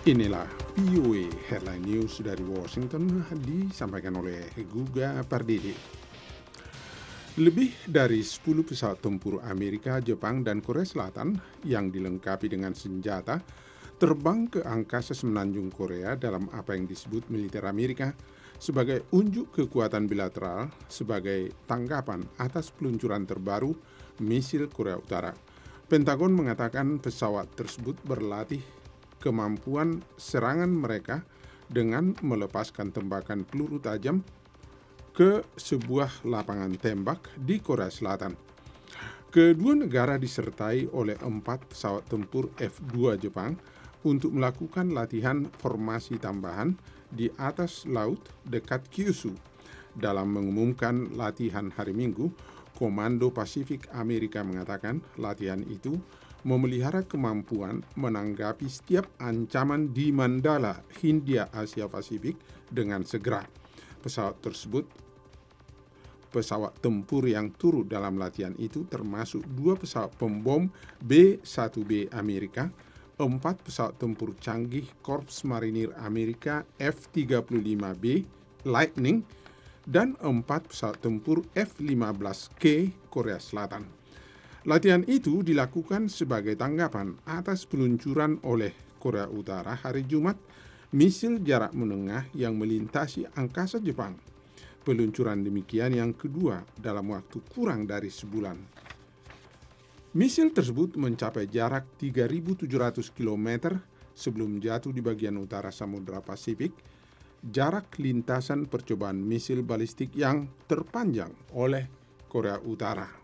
Inilah VOA Headline News dari Washington disampaikan oleh Guga Pardede. Lebih dari 10 pesawat tempur Amerika, Jepang, dan Korea Selatan yang dilengkapi dengan senjata terbang ke angkasa semenanjung Korea dalam apa yang disebut militer Amerika sebagai unjuk kekuatan bilateral sebagai tanggapan atas peluncuran terbaru misil Korea Utara. Pentagon mengatakan pesawat tersebut berlatih kemampuan serangan mereka dengan melepaskan tembakan peluru tajam ke sebuah lapangan tembak di Korea Selatan. Kedua negara disertai oleh 4 pesawat tempur F-2 Jepang untuk melakukan latihan formasi tambahan di atas laut dekat Kyushu. Dalam mengumumkan latihan hari Minggu, Komando Pasifik Amerika mengatakan latihan itu memelihara kemampuan menanggapi setiap ancaman di Mandala, Hindia Asia Pasifik dengan segera. Pesawat tempur yang turut dalam latihan itu termasuk 2 pesawat pembom B-1B Amerika, 4 pesawat tempur canggih Korps Marinir Amerika F-35B Lightning, dan 4 pesawat tempur F-15K Korea Selatan. Latihan itu dilakukan sebagai tanggapan atas peluncuran oleh Korea Utara hari Jumat misil jarak menengah yang melintasi angkasa Jepang. Peluncuran demikian yang kedua dalam waktu kurang dari sebulan. Misil tersebut mencapai jarak 3.700 km sebelum jatuh di bagian utara Samudra Pasifik, jarak lintasan percobaan misil balistik yang terpanjang oleh Korea Utara.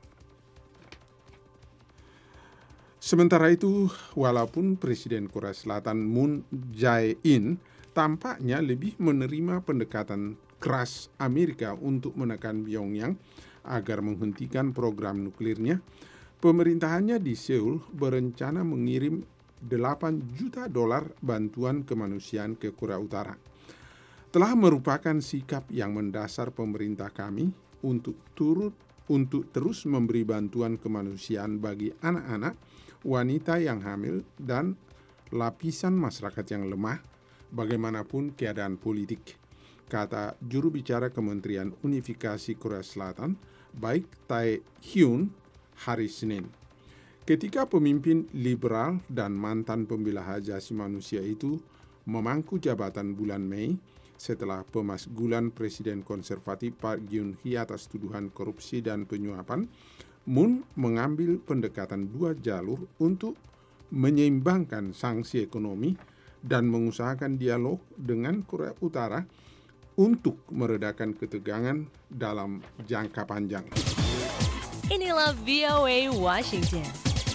Sementara itu, walaupun Presiden Korea Selatan Moon Jae-in tampaknya lebih menerima pendekatan keras Amerika untuk menekan Pyongyang agar menghentikan program nuklirnya, pemerintahannya di Seoul berencana mengirim $8 juta bantuan kemanusiaan ke Korea Utara. Telah merupakan sikap yang mendasar pemerintah kami untuk terus memberi bantuan kemanusiaan bagi anak-anak, wanita yang hamil, dan lapisan masyarakat yang lemah, bagaimanapun keadaan politik, kata juru bicara Kementerian Unifikasi Korea Selatan, Baik Tae-hyun, hari Senin. Ketika pemimpin liberal dan mantan pembela hak asasi manusia itu memangku jabatan bulan Mei setelah pemasgulan Presiden konservatif Park Geun-hye atas tuduhan korupsi dan penyuapan, Moon mengambil pendekatan 2 jalur untuk menyeimbangkan sanksi ekonomi dan mengusahakan dialog dengan Korea Utara untuk meredakan ketegangan dalam jangka panjang. Inilah VOA Washington.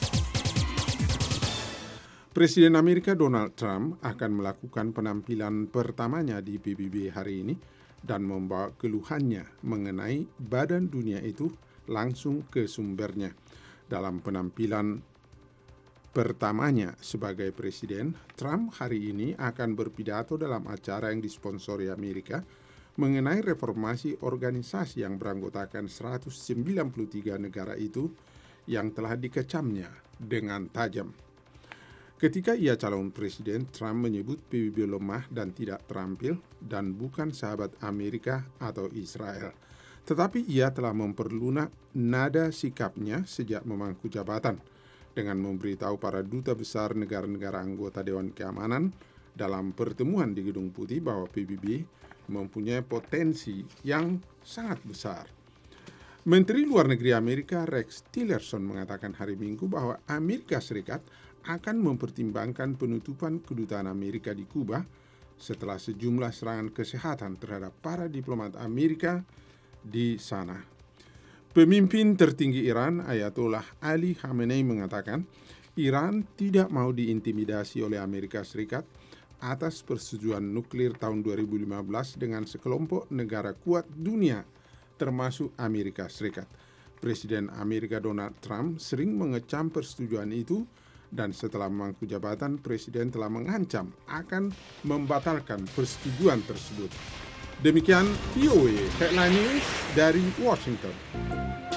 Presiden Amerika Donald Trump akan melakukan penampilan pertamanya di PBB hari ini dan membawa keluhannya mengenai badan dunia itu langsung ke sumbernya. Dalam penampilan pertamanya sebagai presiden, Trump hari ini akan berpidato dalam acara yang disponsori Amerika mengenai reformasi organisasi yang beranggotakan 193 negara itu yang telah dikecamnya dengan tajam. Ketika ia calon presiden, Trump menyebut PBB lemah dan tidak terampil dan bukan sahabat Amerika atau Israel. Tetapi ia telah memperlunak nada sikapnya sejak memangku jabatan dengan memberitahu para duta besar negara-negara anggota Dewan Keamanan dalam pertemuan di Gedung Putih bahwa PBB mempunyai potensi yang sangat besar. Menteri Luar Negeri Amerika Rex Tillerson mengatakan hari Minggu bahwa Amerika Serikat akan mempertimbangkan penutupan kedutaan Amerika di Kuba setelah sejumlah serangan kesehatan terhadap para diplomat Amerika di sana. Pemimpin tertinggi Iran, Ayatollah Ali Khamenei, mengatakan Iran tidak mau diintimidasi oleh Amerika Serikat atas persetujuan nuklir tahun 2015 dengan sekelompok negara kuat dunia, termasuk Amerika Serikat. Presiden Amerika Donald Trump sering mengecam persetujuan itu, dan setelah memangku jabatan, Presiden telah mengancam akan membatalkan persetujuan tersebut. Demikian VOA Headline News dari Washington.